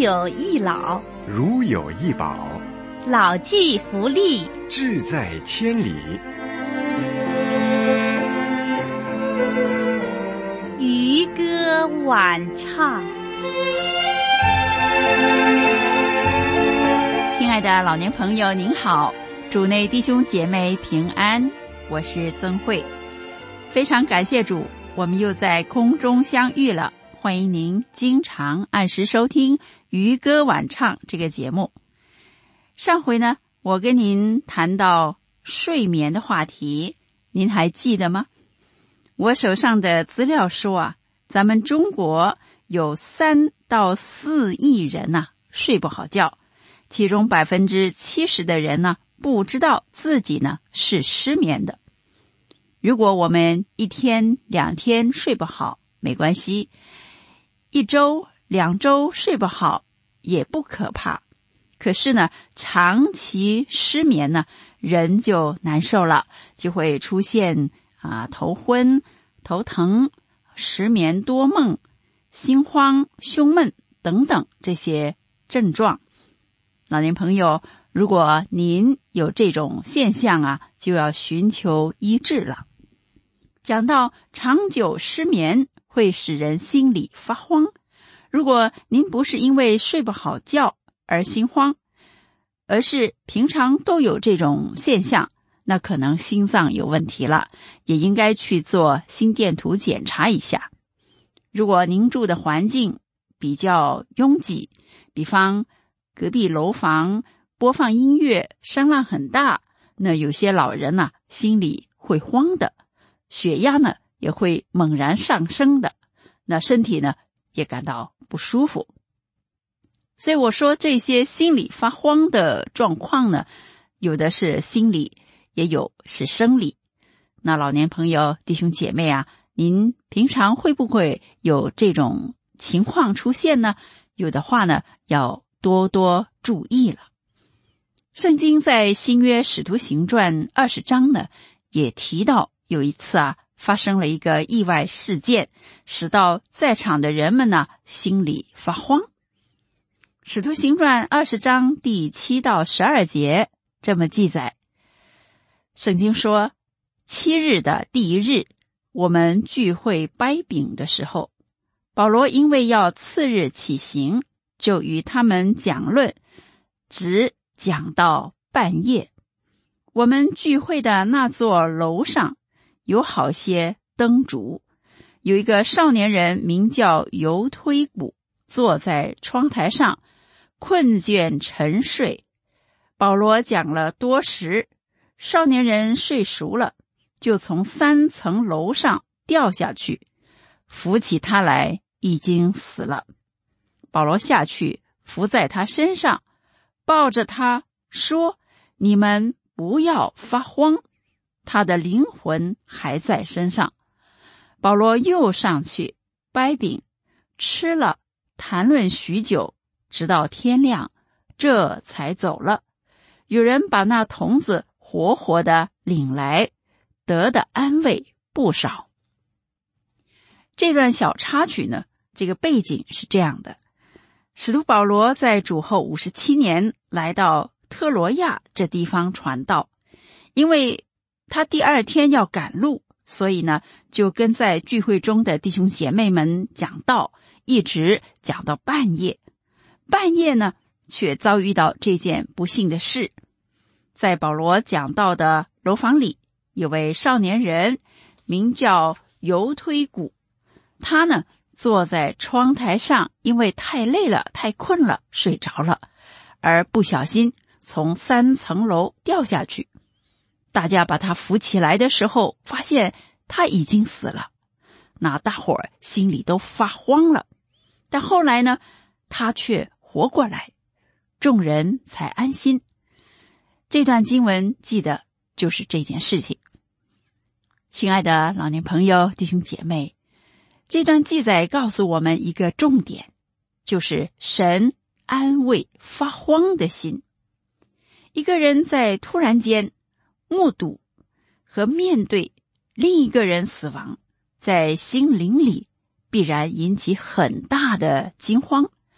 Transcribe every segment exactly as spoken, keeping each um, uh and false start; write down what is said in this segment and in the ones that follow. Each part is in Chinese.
有一老， 如有一宝， 老骥伏枥， 志在千里。 渔歌晚唱。亲爱的老年朋友您好，主内弟兄姐妹平安，我是曾慧。非常感谢主，我们又在空中相遇了。欢迎您经常按时收听渔歌晚唱这个节目。上回呢，我跟您谈到睡眠的话题，您还记得吗？我手上的资料说啊，咱们中国有三到四亿人呢、啊、睡不好觉，其中百分之七十的人呢不知道自己呢是失眠的。如果我们一天两天睡不好没关系，一周两周睡不好也不可怕，可是呢长期失眠呢人就难受了，就会出现啊头昏头疼、失眠多梦、心慌胸闷等等这些症状。老年朋友，如果您有这种现象啊，就要寻求医治了。讲到长久失眠会使人心里发慌，如果您不是因为睡不好觉而心慌，而是平常都有这种现象，那可能心脏有问题了，也应该去做心电图检查一下。如果您住的环境比较拥挤，比方隔壁楼房播放音乐声浪很大，那有些老人呢、啊、心里会慌的，血压呢也会猛然上升的，那身体呢也感到不舒服。所以我说这些心里发慌的状况呢，有的是心理，也有是生理。那老年朋友弟兄姐妹啊，您平常会不会有这种情况出现呢？有的话呢要多多注意了。圣经在新约使徒行传二十章呢也提到，有一次啊发生了一个意外事件，使到在场的人们呢心里发慌。使徒行传二十章第七到十二节这么记载，圣经说，七日的第一日，我们聚会掰饼的时候，保罗因为要次日起行，就与他们讲论，直讲到半夜。我们聚会的那座楼上有好些灯烛，有一个少年人名叫犹推古，坐在窗台上，困倦沉睡。保罗讲了多时，少年人睡熟了，就从三层楼上掉下去，扶起他来，已经死了。保罗下去伏在他身上，抱着他说，你们不要发慌，他的灵魂还在身上。保罗又上去掰饼吃了，谈论许久，直到天亮，这才走了。有人把那童子活活的领来，得的安慰不少。这段小插曲呢，这个背景是这样的：使徒保罗在主后五十七年来到特罗亚这地方传道，因为他第二天要赶路，所以呢就跟在聚会中的弟兄姐妹们讲道，一直讲到半夜。半夜呢却遭遇到这件不幸的事。在保罗讲道的楼房里，有位少年人名叫犹推古，他呢坐在窗台上，因为太累了太困了睡着了，而不小心从三层楼掉下去。大家把他扶起来的时候，发现他已经死了，那大伙儿心里都发慌了。但后来呢，他却活过来，众人才安心。这段经文记得就是这件事情。亲爱的老年朋友弟兄姐妹，这段记载告诉我们一个重点，就是神安慰发慌的心。一个人在突然间目睹和面对另一个人死亡，在心灵里必然引起很大的惊慌，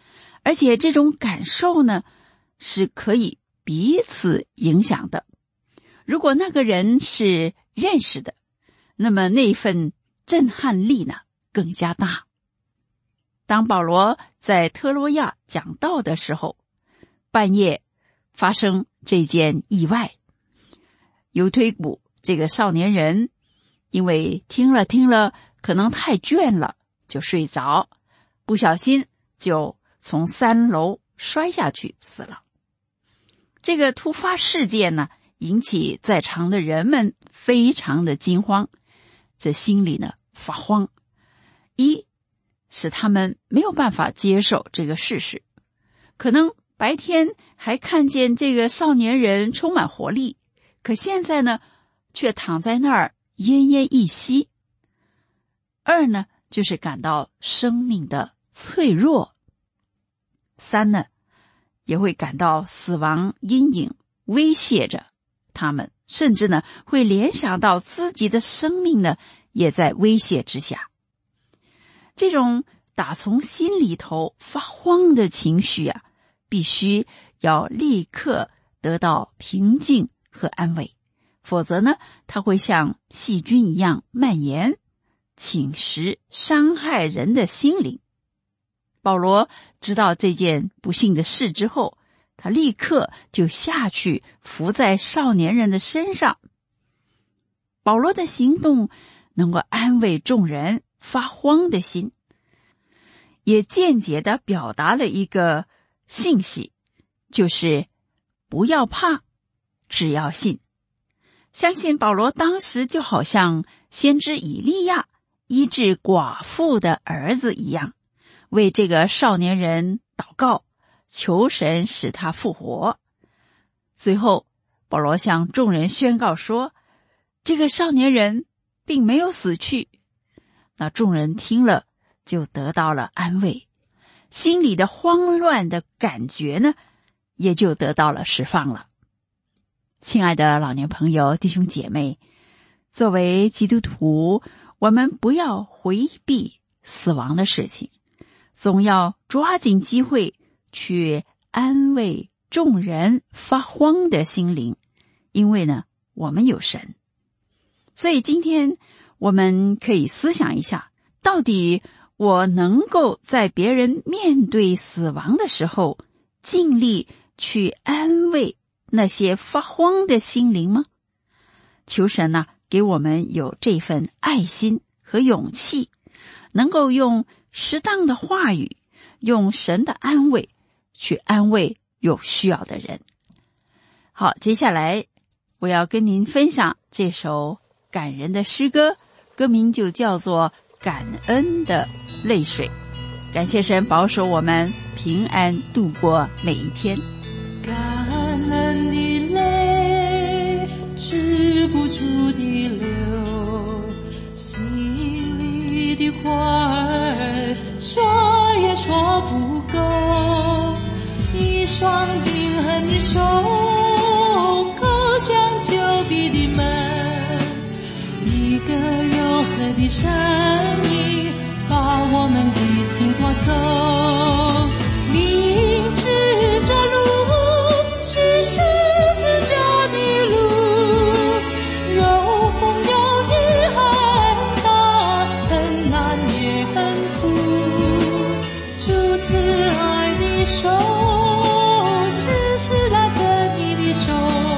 而且这种感受呢，是可以彼此影响的。如果那个人是认识的，那么那份震撼力呢更加大。当保罗在特洛亚讲道的时候，半夜发生这件意外。犹推古这个少年人因为听了听了可能太倦了，就睡着，不小心就从三楼摔下去死了。这个突发事件呢，引起在场的人们非常的惊慌，这心里呢发慌。一是他们没有办法接受这个事实，可能白天还看见这个少年人充满活力，可现在呢却躺在那儿奄奄一息。二呢就是感到生命的脆弱。三呢也会感到死亡阴影威胁着他们，甚至呢会联想到自己的生命呢也在威胁之下。这种打从心里头发慌的情绪啊，必须要立刻得到平静和安慰，否则呢它会像细菌一样蔓延，侵蚀伤害人的心灵。保罗知道这件不幸的事之后，他立刻就下去伏在少年人的身上。保罗的行动能够安慰众人发慌的心，也间接地表达了一个信息，就是不要怕，只要信。相信保罗当时就好像先知以利亚医治寡妇的儿子一样，为这个少年人祷告，求神使他复活。最后保罗向众人宣告说，这个少年人并没有死去。那众人听了就得到了安慰，心里的慌乱的感觉呢也就得到了释放了。亲爱的老年朋友弟兄姐妹，作为基督徒，我们不要回避死亡的事情，总要抓紧机会去安慰众人发慌的心灵，因为呢我们有神。所以今天我们可以思想一下，到底我能够在别人面对死亡的时候尽力去安慰那些发慌的心灵吗？求神呢、啊、给我们有这份爱心和勇气，能够用适当的话语，用神的安慰去安慰有需要的人。好，接下来我要跟您分享这首感人的诗歌，歌名就叫做感恩的泪水。感谢神保守我们平安度过每一天。 感恩的泪止不住地流，心里的话儿说也说不够，一双冰冷的手叩响旧壁的门，一个柔和的声音把我们的心夺走，明知这路是十字架的路，有风有雨很大，很难也很苦，主慈爱的手时时拉着你的手，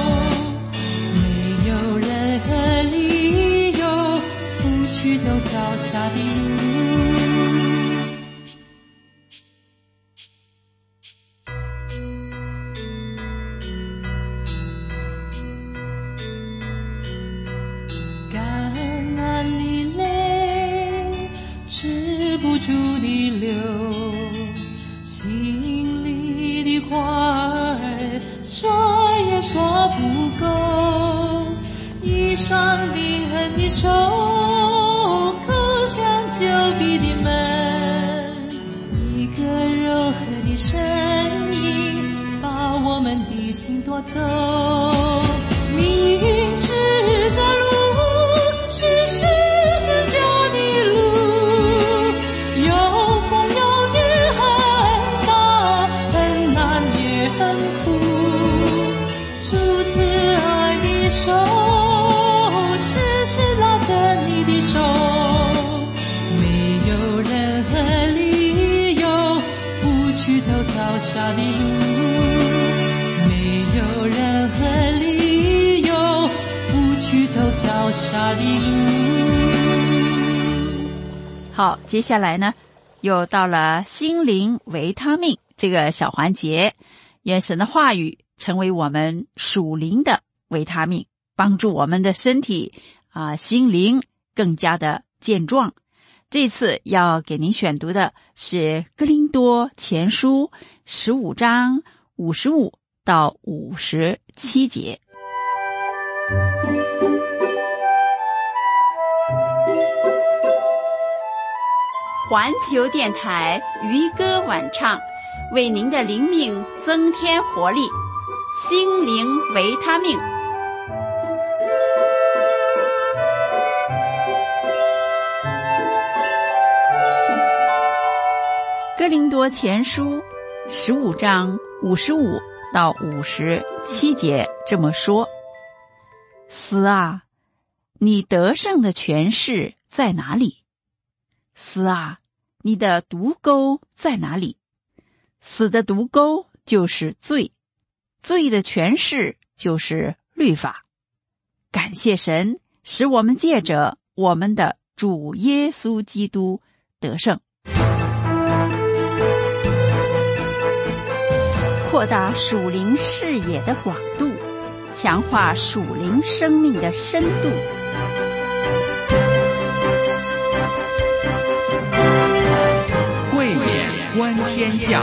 没有任何理由不去走脚下的路。感恩的泪止不住地流，心里的话儿说也说不够，一双冰冷的手叩响旧壁的门，一个柔和的声音把我们的心夺走，明知这路是十字架的路，有风有雨很大， 恩福。主慈爱的手时时拉着你的手，没有任何理由不去走脚下的路，没有任何理由不去走脚下的路。 好，接下来呢，又到了心灵维他命这个小环节，愿神的话语成为我们属灵的维他命，帮助我们的身体啊、呃、心灵更加的健壮。这次要给您选读的是哥林多前书十五章五十五到五十七节。环球电台渔歌晚唱，为您的灵命增添活力，心灵维他命。哥林多前书十五章五十五到五十七节这么说：死啊，你得胜的权势在哪里？死啊，你的毒钩在哪里？死的毒钩就是罪，罪的权势就是律法。感谢神，使我们借着我们的主耶稣基督得胜。扩大属灵视野的广度，强化属灵生命的深度。 慧眼观天下。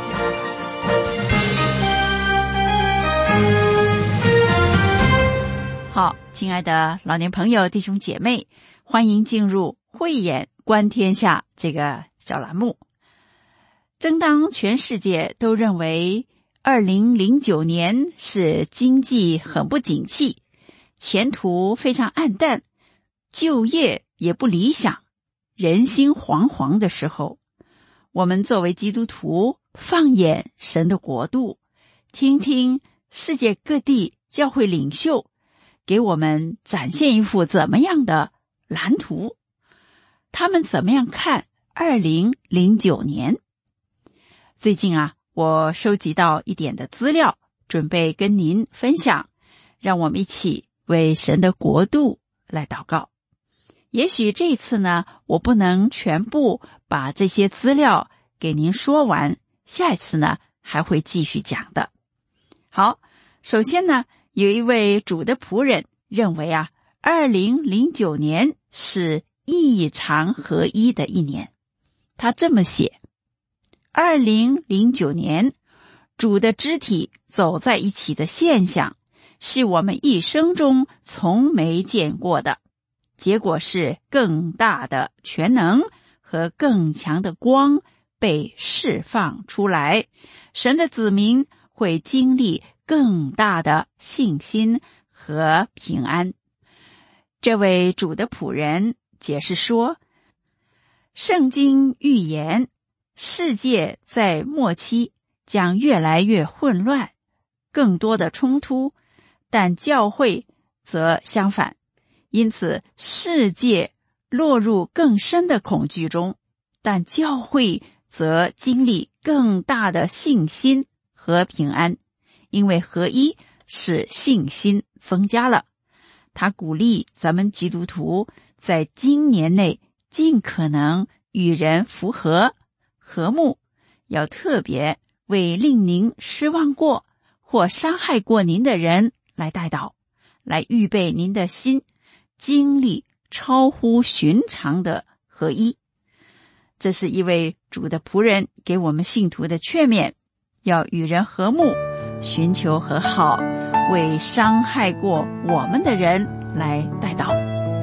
好，亲爱的老年朋友、弟兄姐妹，欢迎进入慧眼观天下这个小栏目。正当全世界都认为二零零九年是经济很不景气，前途非常暗淡，就业也不理想，人心惶惶的时候，我们作为基督徒，放眼神的国度，听听世界各地教会领袖给我们展现一幅怎么样的蓝图，他们怎么样看二零零九年。最近啊，我收集到一点的资料，准备跟您分享，让我们一起为神的国度来祷告。也许这一次呢，我不能全部把这些资料给您说完，下一次呢还会继续讲的。好，首先呢，有一位主的仆人认为啊，二零零九年是异常合一的一年。他这么写：二零零九年，主的肢体走在一起的现象，是我们一生中从没见过的。结果是更大的全能和更强的光被释放出来，神的子民会经历更大的信心和平安。这位主的仆人解释说，圣经预言世界在末期将越来越混乱，更多的冲突，但教会则相反。因此世界落入更深的恐惧中，但教会则经历更大的信心和平安，因为合一使信心增加了。他鼓励咱们基督徒在今年内尽可能与人符合和睦，要特别为令您失望过或伤害过您的人来代祷，来预备您的心经历超乎寻常的合一。这是一位主的仆人给我们信徒的劝勉，要与人和睦，寻求和好，为伤害过我们的人来代祷。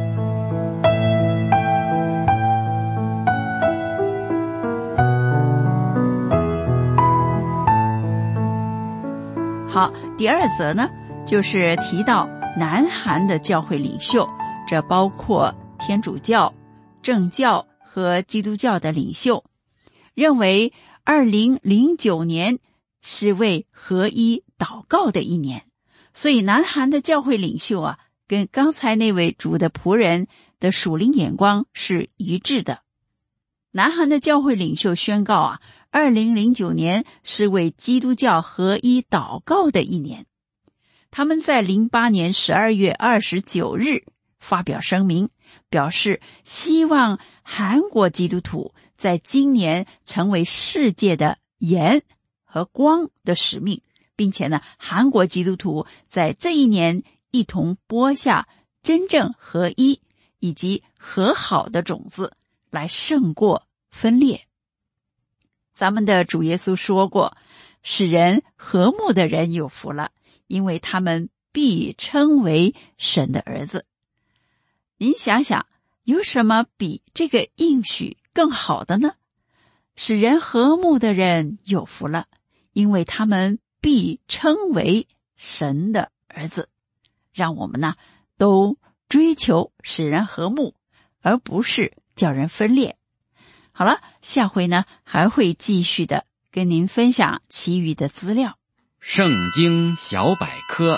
好，第二则呢，就是提到南韩的教会领袖，这包括天主教、正教和基督教的领袖，认为二零零九年是为合一祷告的一年，所以南韩的教会领袖啊，跟刚才那位主的仆人的属灵眼光是一致的。南韩的教会领袖宣告啊，二零零九年是为基督教合一祷告的一年。他们在零八年十二月二十九日发表声明，表示希望韩国基督徒在今年成为世界的盐和光的使命，并且呢，韩国基督徒在这一年一同播下真正合一以及和好的种子，来胜过分裂。咱们的主耶稣说过，使人和睦的人有福了，因为他们必称为神的儿子。您想想，有什么比这个应许更好的呢？使人和睦的人有福了，因为他们必称为神的儿子。让我们呢，都追求使人和睦，而不是叫人分裂。好了，下回呢，还会继续的跟您分享其余的资料。 圣经小百科，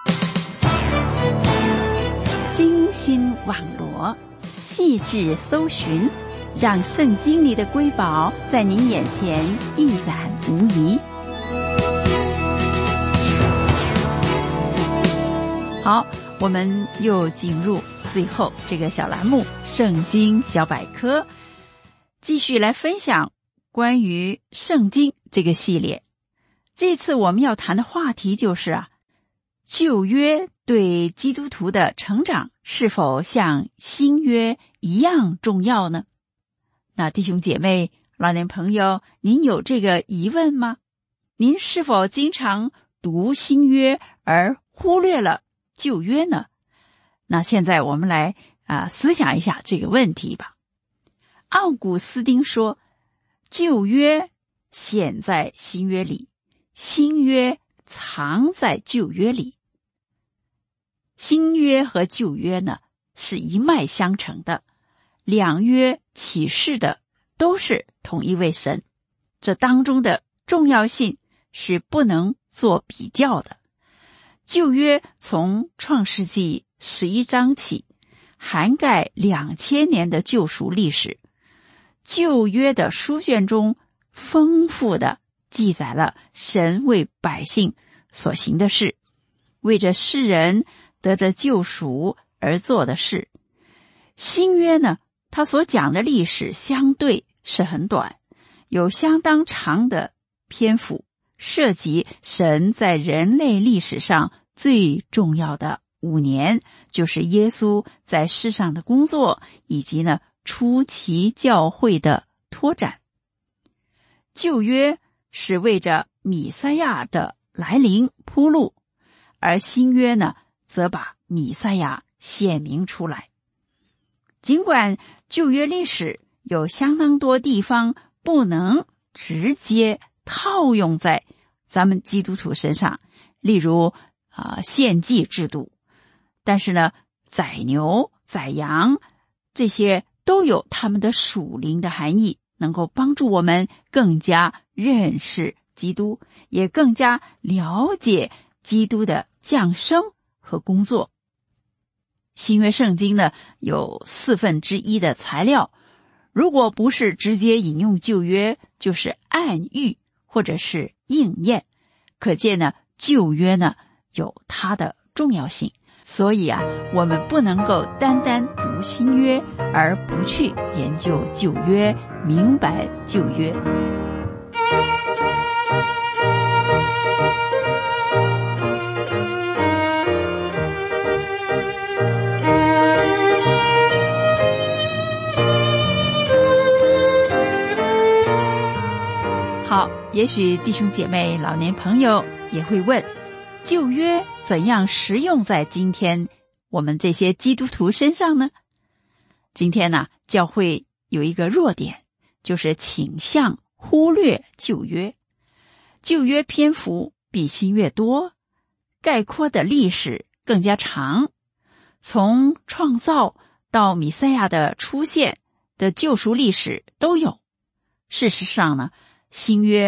精心网罗，细致搜寻，让圣经里的瑰宝在您眼前一览无遗。好，我们又进入最后这个小栏目圣经小百科，继续来分享关于圣经这个系列。这次我们要谈的话题就是啊，旧约对基督徒的成长是否像新约一样重要呢？那弟兄姐妹、老年朋友，您有这个疑问吗？您是否经常读新约而忽略了旧约呢？那现在我们来啊思想一下这个问题吧。奥古斯丁说，旧约显在新约里，新约藏在旧约里。新约和旧约呢，是一脉相承的，两约启示的都是同一位神，这当中的重要性是不能做比较的。旧约从创世纪十一章起，涵盖两千年的救赎历史。旧约的书卷中丰富的记载了神为百姓所行的事，为着世人得着救赎而做的事。新约呢，它所讲的历史相对是很短，有相当长的篇幅，涉及神在人类历史上最重要的五年，就是耶稣在世上的工作，以及呢初期教会的拓展。旧约是为着弥赛亚的来临铺路，而新约呢，则把弥赛亚显明出来。尽管旧约历史有相当多地方不能直接套用在咱们基督徒身上，例如啊、呃、献祭制度，但是呢，宰牛、宰羊这些都有他们的属灵的含义，能够帮助我们更加认识基督，也更加了解基督的降生和工作。新约圣经呢，有四分之一的材料，如果不是直接引用旧约，就是暗喻或者是应验，可见呢，旧约呢有它的重要性。所以啊，我们不能够单单读新约而不去研究旧约，明白旧约。好，也许弟兄姐妹、老年朋友也会问，旧约怎样实用在今天我们这些基督徒身上呢？今天呢，教会有一个弱点，就是倾向忽略旧约。旧约篇幅比新约多，概括的历史更加长，从创造到弥赛亚的出现的救赎历史都有。事实上呢，新约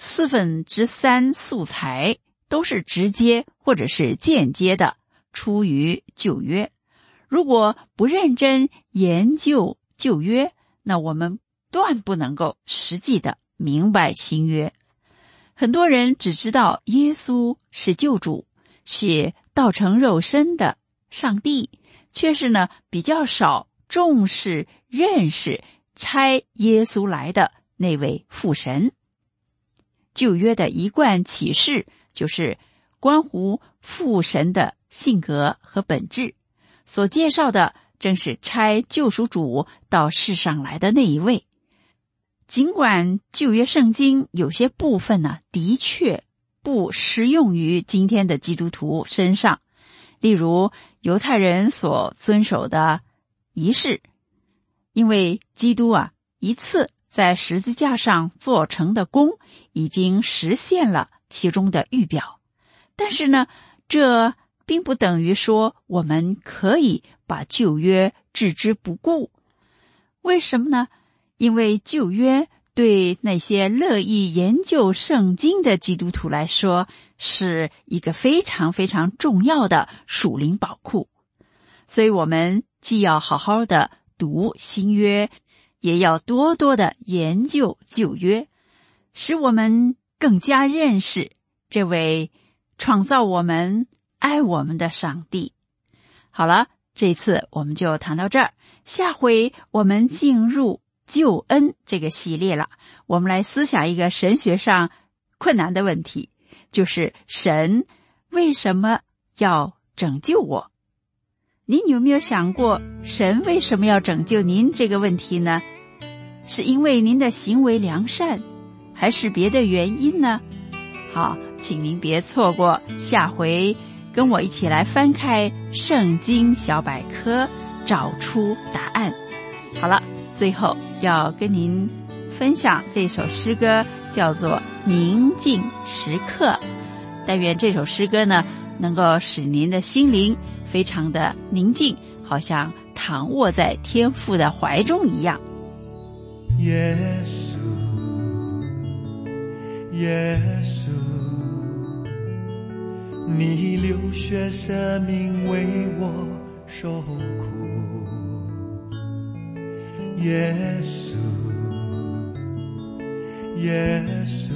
四分之三素材都是直接或者是间接的出于旧约。如果不认真研究旧约，那我们断不能够实际的明白新约。很多人只知道耶稣是救主，是道成肉身的上帝，却是呢比较少重视认识差耶稣来的那位父神。旧约的一贯启示就是关乎父神的性格和本质，所介绍的正是差救赎主到世上来的那一位。尽管旧约圣经有些部分呢，的确不适用于今天的基督徒身上，例如犹太人所遵守的仪式，因为基督啊一次在十字架上做成的功已经实现了其中的预表。但是呢，这并不等于说我们可以把旧约置之不顾。为什么呢？因为旧约对那些乐意研究圣经的基督徒来说，是一个非常非常重要的属灵宝库。所以我们既要好好的读新约，也要多多的研究旧约，使我们更加认识这位创造我们、爱我们的上帝。好了，这次我们就谈到这儿，下回我们进入救恩这个系列了。我们来思想一个神学上困难的问题，就是神为什么要拯救我？您有没有想过神为什么要拯救您这个问题呢？是因为您的行为良善，还是别的原因呢？好，请您别错过下回跟我一起来翻开圣经小百科，找出答案。好了，最后要跟您分享这首诗歌，叫做《宁静时刻》。但愿这首诗歌呢，能够使您的心灵非常的宁静，好像躺卧在天父的怀中一样。 耶稣，耶稣，你流血舍命为我受苦。耶稣，耶稣，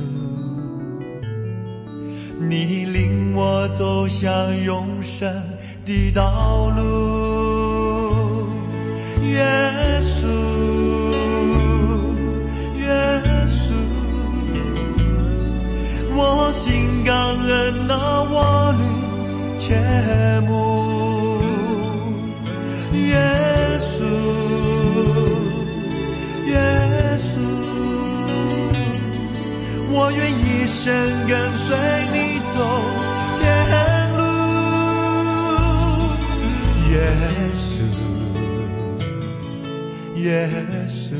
你领我走向永生的道路。耶稣，耶稣，我心感恩那我领切慕。耶稣，耶稣，我愿一生跟随你走天路。耶稣，耶稣，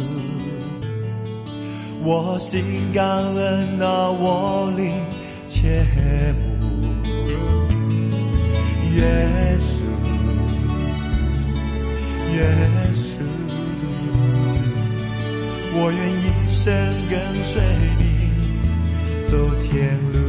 我心感恩那我领切慕。耶稣，耶稣，我愿一生跟随你走天路。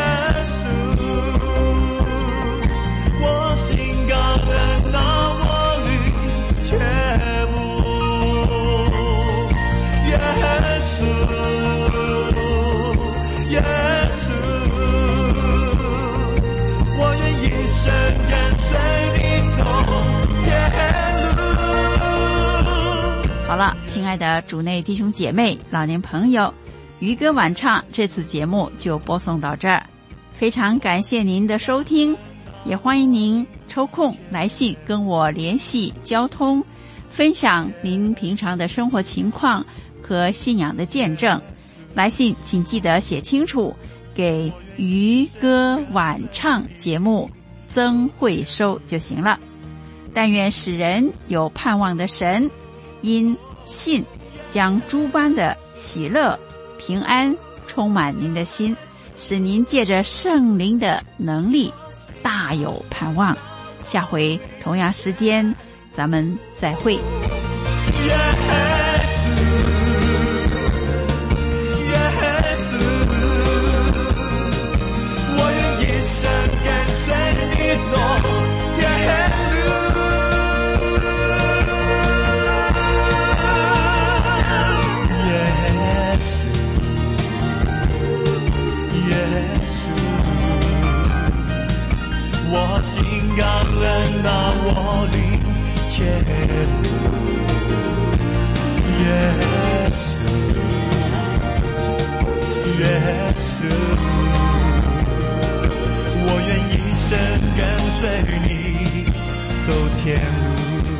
我心感恩那我好了，亲爱的主内弟兄姐妹、老年朋友，渔歌晚唱这次节目就播送到这儿，非常感谢您的收听，也欢迎您抽空来信跟我联系交通，分享您平常的生活情况和信仰的见证。来信请记得写清楚，给渔歌晚唱节目曾会收就行了。但愿使人有盼望的神，因信将诸般的喜乐平安充满您的心，使您借着圣灵的能力大有盼望。下回同样时间咱们再会。 我心感恩那我灵切入耶稣耶稣，我愿一生跟随你走天路。